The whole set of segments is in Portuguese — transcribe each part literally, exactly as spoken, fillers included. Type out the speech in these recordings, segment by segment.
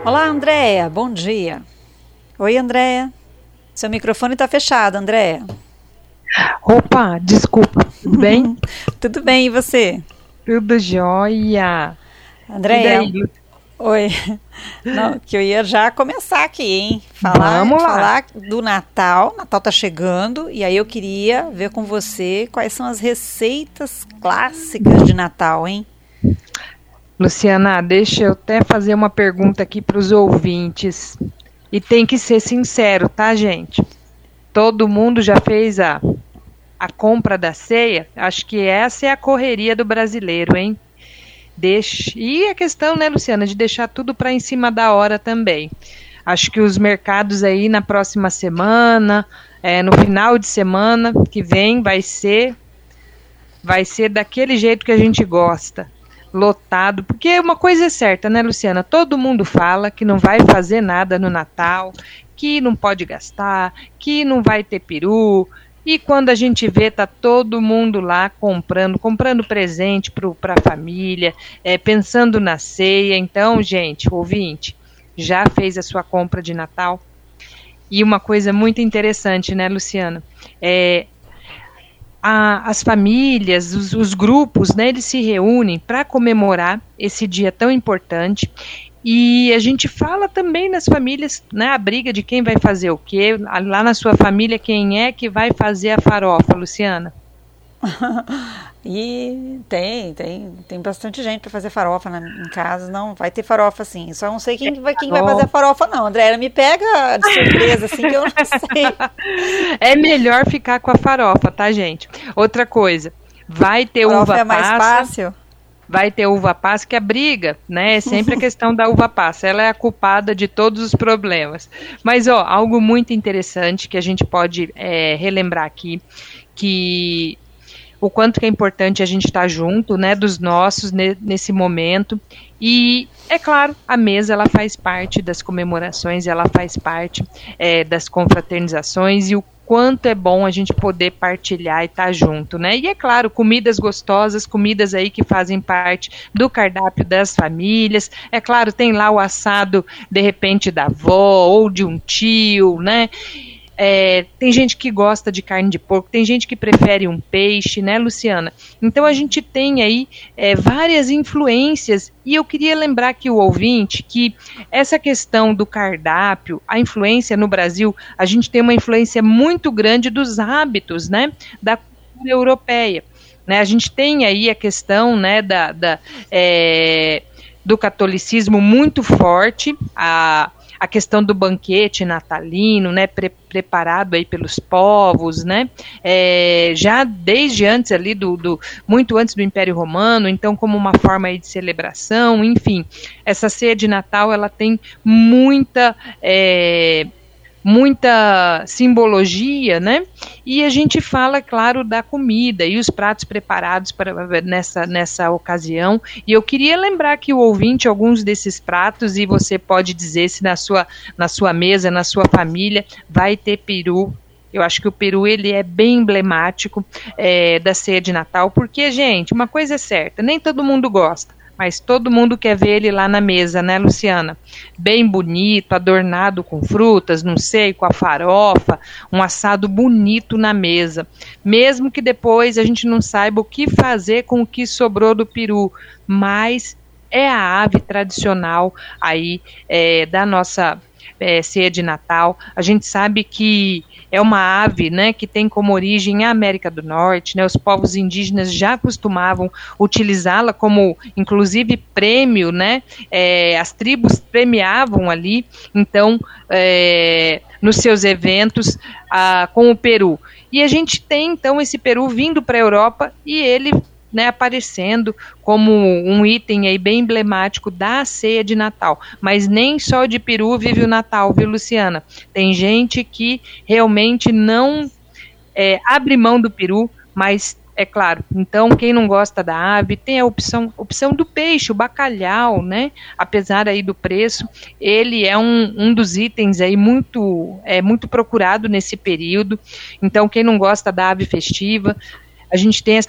Olá, Andréia, bom dia. Oi, Andréia. Seu microfone está fechado, Andréia. Opa, desculpa, tudo bem? Tudo bem, e você? Tudo jóia. Andréia, oi. Não, que eu ia já começar aqui, hein? Falar, Vamos lá. Falar do Natal. Natal tá chegando e aí eu queria ver com você quais são as receitas clássicas de Natal, hein? Luciana, deixa eu até fazer uma pergunta aqui para os ouvintes. E tem que ser sincero, tá, gente? Todo mundo já fez a, a compra da ceia? Acho que essa é a correria do brasileiro, hein? Deixa... E a questão, né, Luciana, de deixar tudo para em cima da hora também. Acho que os mercados aí na próxima semana, é, no final de semana que vem, vai ser, vai ser daquele jeito que a gente gosta. Lotado, porque uma coisa é certa, né, Luciana? Todo mundo fala que não vai fazer nada no Natal, que não pode gastar, que não vai ter peru, e quando a gente vê, tá todo mundo lá comprando, comprando presente para a família, é, pensando na ceia. Então, gente, ouvinte, já fez a sua compra de Natal? E uma coisa muito interessante, né, Luciana? É, A, as famílias, os, os grupos, né, eles se reúnem para comemorar esse dia tão importante, e a gente fala também nas famílias, né, a briga de quem vai fazer o quê, lá na sua família quem é que vai fazer a farofa, Luciana? E tem, tem, tem bastante gente para fazer farofa na, em casa. Não vai ter farofa assim. Só não sei quem vai, quem vai fazer a farofa, não. André, ela me pega de surpresa assim que eu não sei. É melhor ficar com a farofa, tá, gente? Outra coisa, vai ter farofa uva é mais passa. Fácil. Vai ter uva passa, que a briga, né? É sempre a questão da uva passa. Ela é a culpada de todos os problemas. Mas, ó, algo muito interessante que a gente pode é, relembrar aqui, que o quanto que é importante a gente estar junto, né, dos nossos ne- nesse momento. E, é claro, a mesa, ela faz parte das comemorações, ela faz parte é, das confraternizações, e o quanto é bom a gente poder partilhar e estar junto, né? E, é claro, comidas gostosas, comidas aí que fazem parte do cardápio das famílias. É claro, tem lá o assado, de repente, da avó ou de um tio, né? É, tem gente que gosta de carne de porco, tem gente que prefere um peixe, né, Luciana? Então a gente tem aí é, várias influências, e eu queria lembrar aqui o ouvinte que essa questão do cardápio, a influência no Brasil, a gente tem uma influência muito grande dos hábitos, né, da cultura europeia, né? A gente tem aí a questão, né, da, da, é, do catolicismo muito forte, a a questão do banquete natalino, né, pre- preparado aí pelos povos, né, é, já desde antes ali, do, do, muito antes do Império Romano, então como uma forma aí de celebração, enfim, essa ceia de Natal, ela tem muita... É, muita simbologia, né? E a gente fala, claro, da comida e os pratos preparados para, nessa, nessa ocasião. E eu queria lembrar aqui o ouvinte alguns desses pratos, e você pode dizer se na sua, na sua mesa, na sua família, vai ter peru. Eu acho que o peru, ele é bem emblemático é, da ceia de Natal, porque, gente, uma coisa é certa, nem todo mundo gosta, mas todo mundo quer ver ele lá na mesa, né, Luciana? Bem bonito, adornado com frutas, não sei, com a farofa, um assado bonito na mesa. Mesmo que depois a gente não saiba o que fazer com o que sobrou do peru, mas é a ave tradicional aí é, da nossa é, ceia de Natal. A gente sabe que é uma ave, né, que tem como origem a América do Norte, né, os povos indígenas já costumavam utilizá-la como, inclusive, prêmio, né, é, as tribos premiavam ali, então, é, nos seus eventos ah, com o peru. E a gente tem, então, esse peru vindo para a Europa, e ele, né, aparecendo como um item aí bem emblemático da ceia de Natal. Mas nem só de peru vive o Natal, viu, Luciana? Tem gente que realmente não é, abre mão do peru, mas é claro, então quem não gosta da ave tem a opção, opção do peixe, o bacalhau, né? Apesar aí do preço, ele é um, um dos itens aí muito, é, muito procurado nesse período. Então quem não gosta da ave festiva, a gente tem essa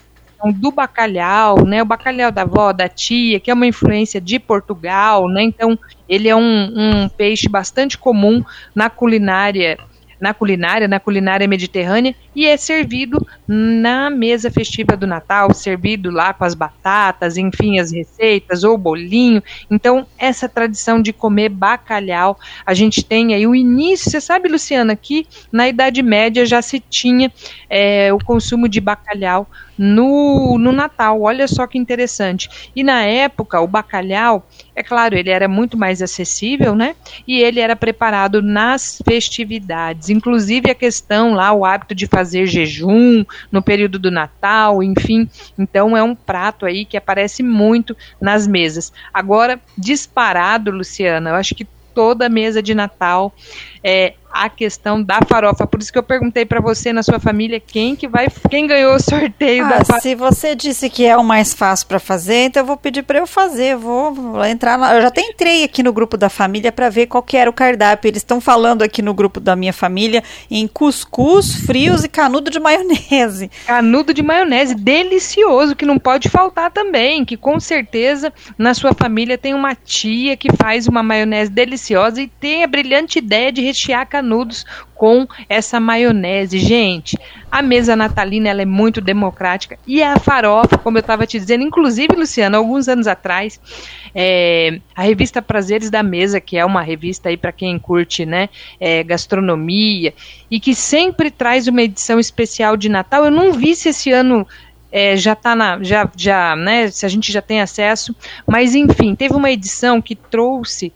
questão do bacalhau, né? O bacalhau da avó, da tia, que é uma influência de Portugal, né? Então, ele é um, um peixe bastante comum na culinária na culinária, na culinária mediterrânea, e é servido na mesa festiva do Natal, servido lá com as batatas, enfim, as receitas, ou bolinho. Então, essa tradição de comer bacalhau, a gente tem aí o início, você sabe, Luciana, que na Idade Média já se tinha é, o consumo de bacalhau no, no Natal, olha só que interessante. E na época, o bacalhau, é claro, ele era muito mais acessível, né? E ele era preparado nas festividades, inclusive a questão lá, o hábito de fazer jejum no período do Natal, enfim. Então é um prato aí que aparece muito nas mesas. Agora, disparado, Luciana, eu acho que toda mesa de Natal é a questão da farofa. Por isso que eu perguntei para você, na sua família, quem que vai, quem ganhou o sorteio ah, da farofa. Se você disse que é o mais fácil para fazer, então eu vou pedir para eu fazer. Vou, vou entrar. Na, eu já até entrei aqui no grupo da família para ver qual que era o cardápio. Eles estão falando aqui no grupo da minha família em cuscuz, frios e canudo de maionese. Canudo de maionese, delicioso, que não pode faltar também. Que com certeza na sua família tem uma tia que faz uma maionese deliciosa e tem a brilhante ideia de rechear canudos com essa maionese. Gente, a mesa natalina ela é muito democrática e a farofa, como eu estava te dizendo, inclusive, Luciana, alguns anos atrás, é, a revista Prazeres da Mesa, que é uma revista aí para quem curte, né, é, gastronomia, e que sempre traz uma edição especial de Natal. Eu não vi se esse ano É, já está na, já, já, né, se a gente já tem acesso, mas enfim, teve uma edição que trouxe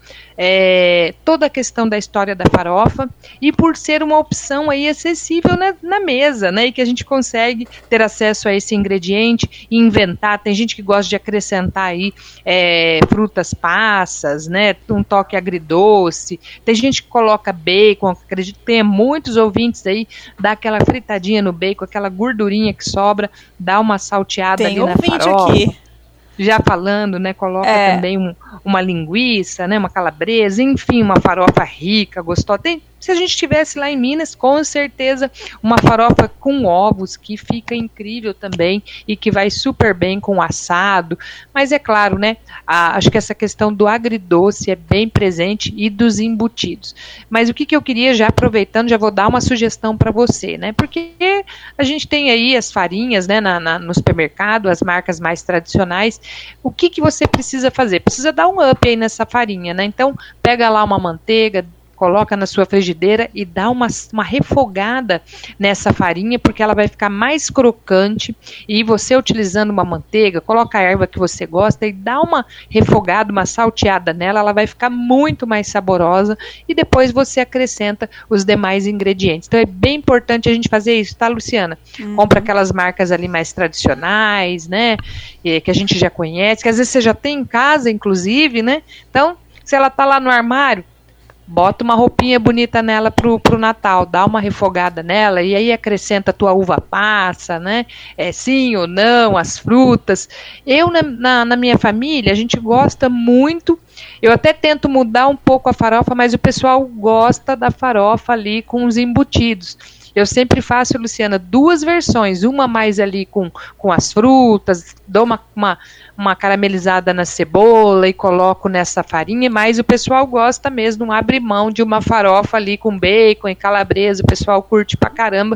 é, toda a questão da história da farofa, e por ser uma opção aí acessível na, na mesa, né, e que a gente consegue ter acesso a esse ingrediente e inventar. Tem gente que gosta de acrescentar aí é, frutas passas, né, um toque agridoce, tem gente que coloca bacon, acredito que tem muitos ouvintes aí, dá aquela fritadinha no bacon, aquela gordurinha que sobra, dá uma salteada tem ali na farofa. Tem ouvinte aqui. Já falando, né, coloca é. também um, uma linguiça, né, uma calabresa, enfim, uma farofa rica, gostosa. Tem, se a gente estivesse lá em Minas, com certeza uma farofa com ovos, que fica incrível também e que vai super bem com assado. Mas é claro, né, a, acho que essa questão do agridoce é bem presente e dos embutidos. Mas o que, que eu queria, já aproveitando, já vou dar uma sugestão para você, né, porque a gente tem aí as farinhas, né, na, na, no supermercado, as marcas mais tradicionais. O que, que você precisa fazer? Precisa dar um up aí nessa farinha, né? Então, pega lá uma manteiga, coloca na sua frigideira e dá uma, uma refogada nessa farinha, porque ela vai ficar mais crocante, e você utilizando uma manteiga, coloca a erva que você gosta e dá uma refogada, uma salteada nela, ela vai ficar muito mais saborosa, e depois você acrescenta os demais ingredientes. Então é bem importante a gente fazer isso, tá, Luciana? Uhum. Compra aquelas marcas ali mais tradicionais, né, que a gente já conhece, que às vezes você já tem em casa, inclusive, né? Então, se ela tá lá no armário, bota uma roupinha bonita nela pro, pro Natal, dá uma refogada nela e aí acrescenta a tua uva passa, né? É, sim ou não, as frutas. Eu, na, na, na minha família, a gente gosta muito, eu até tento mudar um pouco a farofa, mas o pessoal gosta da farofa ali com os embutidos. Eu sempre faço, Luciana, duas versões, uma mais ali com, com as frutas, dou uma, uma, uma caramelizada na cebola e coloco nessa farinha, mas o pessoal gosta mesmo, não abre mão de uma farofa ali com bacon e calabresa, o pessoal curte pra caramba.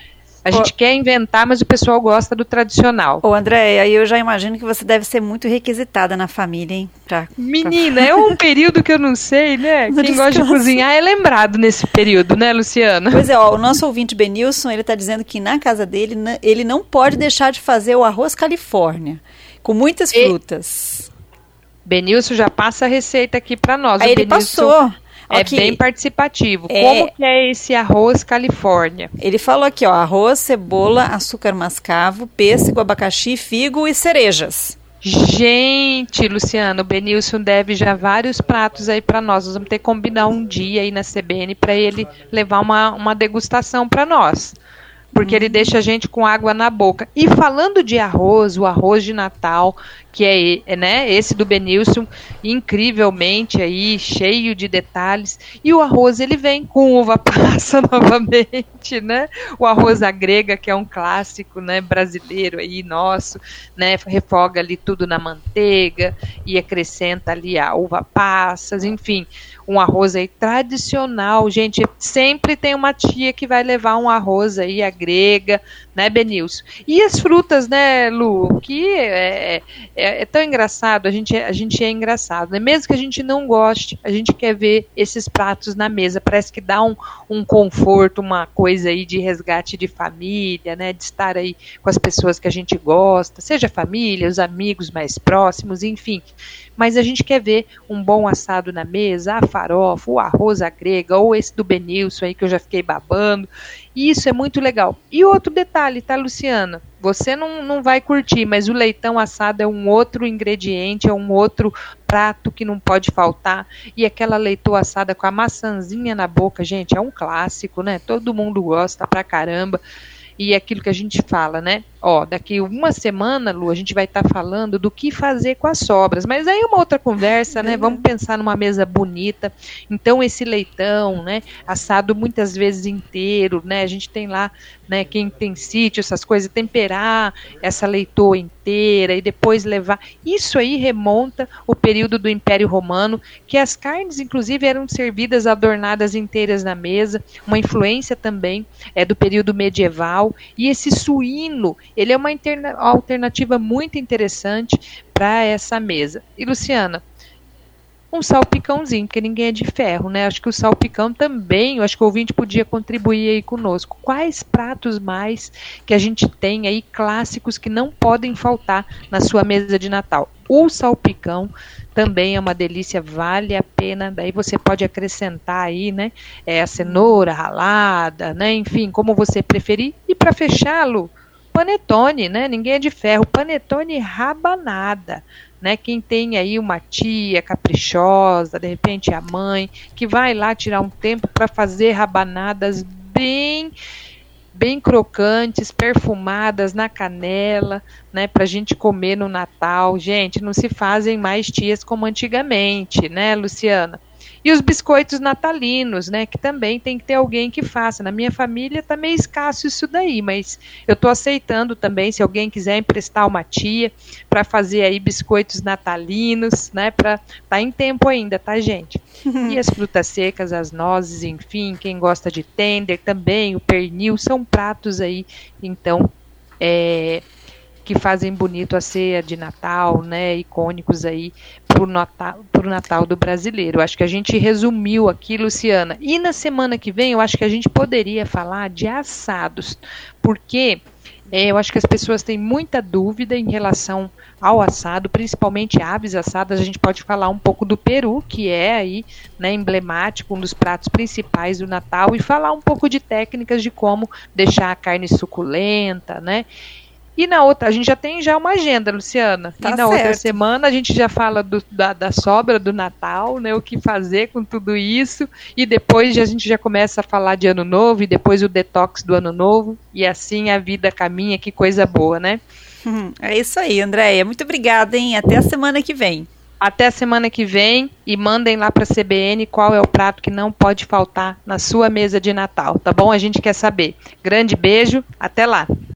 A Ô, gente quer inventar, mas o pessoal gosta do tradicional. Ô, André, aí eu já imagino que você deve ser muito requisitada na família, hein? Pra, Menina, pra... é um período que eu não sei, né? Quem descanso. Gosta de cozinhar é lembrado nesse período, né, Luciana? Pois é, ó, o nosso ouvinte Benilson, ele tá dizendo que na casa dele, ele não pode deixar de fazer o arroz Califórnia, com muitas frutas. E... Benilson já passa a receita aqui pra nós. Aí o ele Benilson... passou. É aqui, bem participativo. É, Como que é esse arroz Califórnia? Ele falou aqui, ó, arroz, cebola, açúcar mascavo, pêssego, abacaxi, figo e cerejas. Gente, Luciano, o Benilson deve já vários pratos aí para nós. Nós vamos ter que combinar um dia aí na C B N para ele levar uma, uma degustação para nós. porque ele deixa a gente com água na boca. E falando de arroz, o arroz de Natal, que é, é né, esse do Benilson, incrivelmente aí, cheio de detalhes. E o arroz, ele vem com uva passa novamente, né? O arroz à grega, que é um clássico, né, brasileiro aí, nosso, né? Refoga ali tudo na manteiga e acrescenta ali a uva passas, enfim, um arroz aí tradicional, gente, sempre tem uma tia que vai levar um arroz aí, a grega, né, Benilson? E as frutas, né, Lu, que é, é, é tão engraçado, a gente, a gente é engraçado, né? Mesmo que a gente não goste, a gente quer ver esses pratos na mesa, parece que dá um, um conforto, uma coisa aí de resgate de família, né, de estar aí com as pessoas que a gente gosta, seja a família, os amigos mais próximos, enfim. Mas a gente quer ver um bom assado na mesa, a farofa, o arroz à grega, ou esse do Benilson aí que eu já fiquei babando. E isso é muito legal. E outro detalhe, tá, Luciana? Você não, não vai curtir, mas o leitão assado é um outro ingrediente, é um outro prato que não pode faltar. E aquela leitoa assada com a maçãzinha na boca, gente, é um clássico, né? Todo mundo gosta pra caramba. E é aquilo que a gente fala, né? Ó, daqui uma semana, Lu, a gente vai estar tá falando do que fazer com as sobras. Mas aí é uma outra conversa, né? Vamos pensar numa mesa bonita. Então, esse leitão, né? Assado muitas vezes inteiro, né? A gente tem lá, né? Quem tem sítio, essas coisas, temperar essa leitoa inteira e depois levar. Isso aí remonta o período do Império Romano, que as carnes, inclusive, eram servidas adornadas inteiras na mesa. Uma influência também é do período medieval. E esse suíno, ele é uma interna- alternativa muito interessante para essa mesa. E, Luciana, um salpicãozinho, porque ninguém é de ferro, né? Acho que o salpicão também, eu acho que o ouvinte podia contribuir aí conosco. Quais pratos mais que a gente tem aí, clássicos, que não podem faltar na sua mesa de Natal? O salpicão também é uma delícia, vale a pena, daí você pode acrescentar aí, né, é, a cenoura ralada, né, enfim, como você preferir. E para fechá-lo, panetone, né, ninguém é de ferro, panetone rabanada, né, quem tem aí uma tia caprichosa, de repente a mãe, que vai lá tirar um tempo para fazer rabanadas bem... bem crocantes, perfumadas na canela, né, pra gente comer no Natal. Gente, não se fazem mais tias como antigamente, né, Luciana? E os biscoitos natalinos, né, que também tem que ter alguém que faça. Na minha família tá meio escasso isso daí, mas eu tô aceitando também, se alguém quiser emprestar uma tia para fazer aí biscoitos natalinos, né, para tá em tempo ainda, tá, gente? E as frutas secas, as nozes, enfim, quem gosta de tender também, o pernil, são pratos aí, então, é... que fazem bonito a ceia de Natal, né, icônicos aí pro Natal, pro Natal do brasileiro. Acho que a gente resumiu aqui, Luciana. E na semana que vem, eu acho que a gente poderia falar de assados, porque é, eu acho que as pessoas têm muita dúvida em relação ao assado, principalmente aves assadas. A gente pode falar um pouco do peru, que é aí, né, emblemático, um dos pratos principais do Natal, e falar um pouco de técnicas de como deixar a carne suculenta, né? E na outra, a gente já tem já uma agenda, Luciana. Tá e na certo. outra semana a gente já fala do, da, da sobra do Natal, né? O que fazer com tudo isso. E depois a gente já começa a falar de Ano Novo e depois o detox do Ano Novo. E assim a vida caminha, que coisa boa, né? Hum, é isso aí, Andréia. Muito obrigada, hein? Até a semana que vem. Até a semana que vem e mandem lá para a C B N qual é o prato que não pode faltar na sua mesa de Natal, tá bom? A gente quer saber. Grande beijo, até lá!